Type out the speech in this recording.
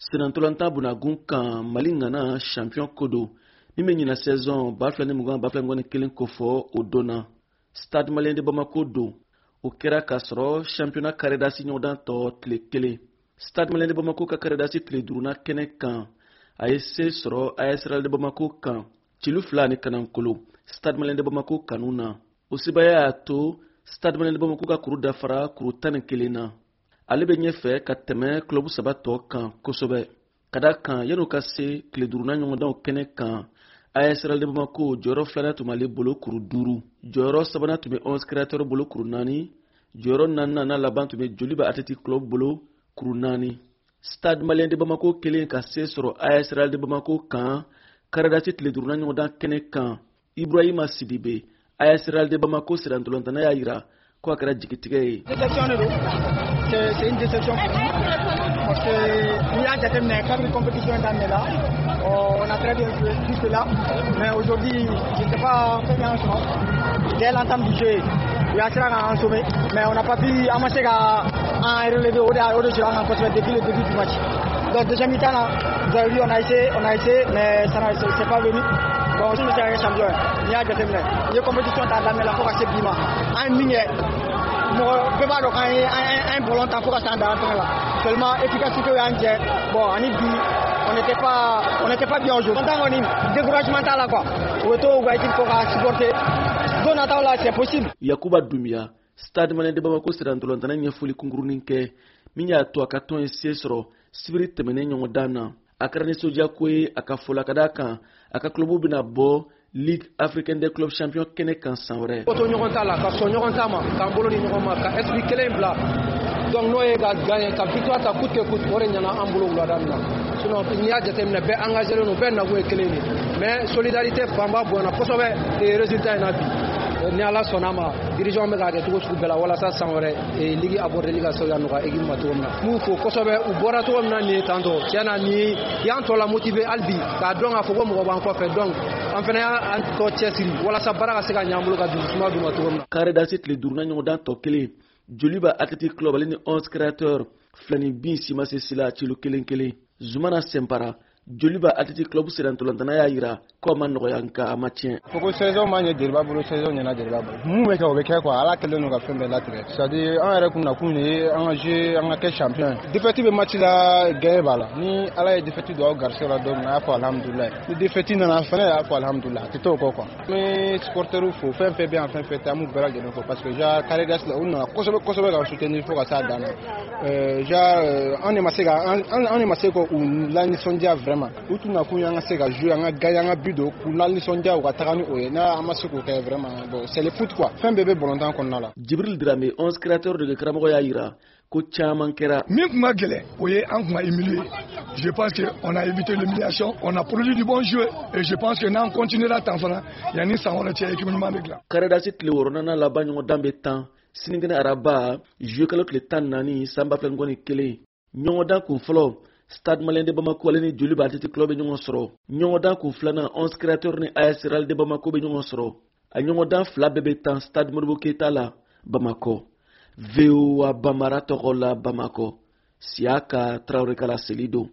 Senantolanta bunagun kan Mali ngana champion kodo ni me ɲina saison baflani mugan baflani kelen kofɔ o donna Stade Malien de Bamako do o kɛra k'a sɔrɔ championnat karedasi ɲɔgɔndan tɔ tile kelen. Stade Malien de Bamako ka karedasi tile duruna kɛnɛ kan a ye se sɔrɔ AS Real de Bamako kan cilu fila ni kanankolo Stade Malien de Bamako kanu na. O sebaya y'a to Stade Malien de Bamako ka kuru dafara kuru 11 na. Ale bɛ ɲɛfɛ ka tɛmɛ club saba tɔ kan kosɛbɛ. Ka da kan yan'o ka se tile duruna ɲɔgɔndanw kɛnɛ kan AS Real de Bamako jɔyɔrɔ filanan tun b'ale bolo kuru 5, jɔyɔrɔ sabanan tun bɛ 11 créateurs bolo kuru 4, jɔyɔrɔ naaninan n'a laban tun bɛ Joliba Athletic Club bolo kuru 4. Stade Malien de Bamako kelen ka se sɔrɔ AS Real de Bamako kan karedasi tile duruna ɲɔgɔndan kɛnɛ kan Ibrahima Sidibe AS Real de Bamako sirantolantana y'a jira ko a kɛra jigitigɛ ye. C'est une déception pour nous parce que il y a des cadres de compétition dans là. On a très bien joué jusque là, mais aujourd'hui je ne sais pas très bien dès l'entame du jeu il y a ça en sommet, mais on n'a pas pu amasser à relever au-dessus depuis le début du match. Donc deuxième mi-temps là, vous avez vu on a essayé mais ça c'est pas venu. Bon, si nous sommes champions, il y a des compétitions dans la force assez bima. Un minute. Un ballon tant pour là. Seulement efficacité bon on n'était pas bien au jeu. On est découragement là quoi. Retour il faut supporter. Donata là c'est possible. Yakuba Dumia Stade Malien de Bamako sirantolantana ɲɛfɔli kunkurunin kɛ min y'a to a ka tɔn ye se sɔrɔ sibiri tɛmɛnen ɲɔgɔndan na. A kɛra nisɔndiya ko ye a ka fɔla ka d'a kan a ka klubu bɛna bɔ Ligue africaine des clubs champions kɛnɛ kan san wɛrɛ. Oto ɲɔgɔn ta la ka sɔn ɲɔgɔn ta ma k'an bolo ni ɲɔgɔn ma ka esprit kelen bila donc n'o ye ka gagner ka victoire ta coûte que coûte o de ɲɛna an bolo wulada min na sinon n'i y'a jateminɛ bɛɛ engagé len don bɛɛ nakun ye kelen de mais solidarité fanba bonyana kosɛbɛ résultat in na bi ni ala sɔnna ma dirigeant bɛ k'a kɛ cogo sugu bɛɛ la walasa san wɛrɛ ligue abordeli ka se ka nɔgɔya équipe ma cogo min na m'u fo kosɛbɛ u bɔra cogo min na nin ye tantɔ tiɲɛna ni y'an tɔ la motiver hali bi k'a dɔn k'a fɔ ko mɔgɔ b'an kɔfɛ donc an fana y'an tɔ cɛsiri walasa baara ka se ka ɲ'an bolo ka dusuma d'u ma cogo min na. Karedasi tile duruna ɲɔgɔndan tɔ kelen Joliba Athletic Club ale ni 11 créateurs filani bin simase sila cilu kelen kelen Zumana Sempara Joliba Athletic Club sirantolantana y'a jira ko ma nɔgɔya nka a ma tiɲɛ. Foko saison ma ɲɛ Joliba bolo saison ɲɛna Joliba bolo. Mun bɛ kɛ o bɛ kɛ quoi ala kɛlen don ka fɛn bɛɛ latigɛ. C'est à dire an yɛrɛ kun nakun ye an ka jouer an ka kɛ champion. Défaite bɛ match la gagné b'a la. Ni ala ye défaite don aw garisɛgɛ la don min na a y'a fɔ alhamdulilayi. Ni défaite nana fana y'a fɔ alhamdulilayi a tɛ t'o kɔ quoi. N bɛ supporters fo fɛn fɛn bɛ yan fɛn fɛn tɛ an b'u bɛɛ lajɛlen fo parce que Karedasi la u nana kosɛbɛ kosɛbɛ ka soutenir fo ka s'a dan na. An de ma se ka u lanisɔndiya vraiment. U tun na kun y'an ka se ka jouer an ka gagner an ka but don k'u lanisɔndiya u ka taga ni o ye n'a an ma se k'o kɛ vraiment bon c'est le foot quoi fɛn bɛɛ bɛ ballontan kɔnɔna la. Jibril Dramé 11 créateurs de karamɔgɔ y'a jira ko caman kɛra. Min kun ka gɛlɛn o ye an kun ka humilier. Je pense que on a évité l'humiliation, on a produit du bon jeu et je pense que n'an continuera tan fana yanni san wɛrɛ cɛ équipe ɲuman bɛ dilan. Karedasi tile 6nan laban ɲɔgɔndan bɛ tan sinikɛnɛ araba jouer kalo tile 14 san 2021 ɲɔgɔndan kun fɔlɔ Stade Malien de Bamako ale ni Joliba Athletic Club bɛ ɲɔgɔn sɔrɔ ɲɔgɔndan kun filanan 11 créateurs ni AS Real de Bamako bɛ ɲɔgɔn sɔrɔ a ɲɔgɔndan fila bɛɛ bɛ tan Stade Modibo Keita la Bamako. VOA Bambara tɔgɔ la Bamako Siaka Traoré Kala Selido.